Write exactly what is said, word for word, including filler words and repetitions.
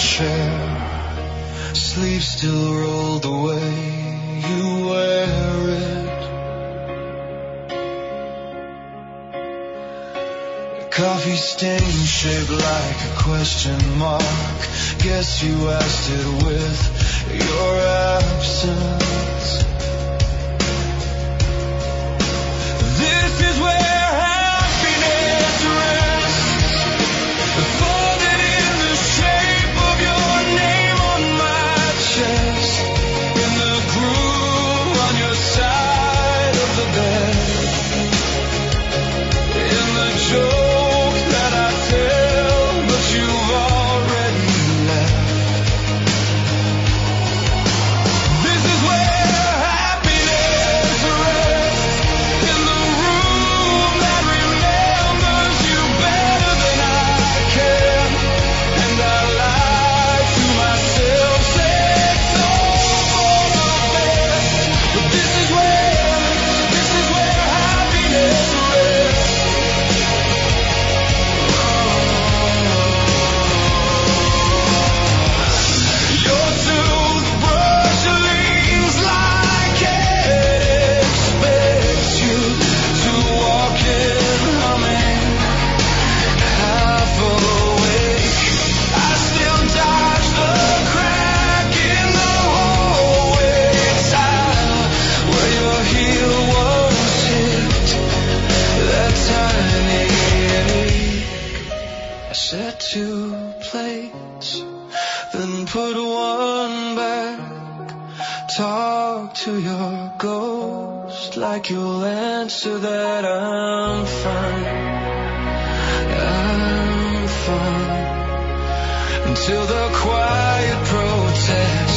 chair, sleep still rolled away, you wear it. Coffee stain shaped like a question mark, guess you asked it with your absence. This is where happiness rests, folded in the shape of your name on my chest, in the groove on your side of the bed, in the joke that I tell, but you've already left. This is where happiness rests, in the room that remembers you better than I can, and I lie to myself, say so for the best. But this is where, this is where happiness rests. Your toothbrush leans like it expects you to walk in humming, half awake. I still dodge the crack in the hallway tile where your heel once hit that tiny ache. I set two plates, then put one back. Talk to your ghost like you'll answer that I'm fine, I'm fine, until the quiet protest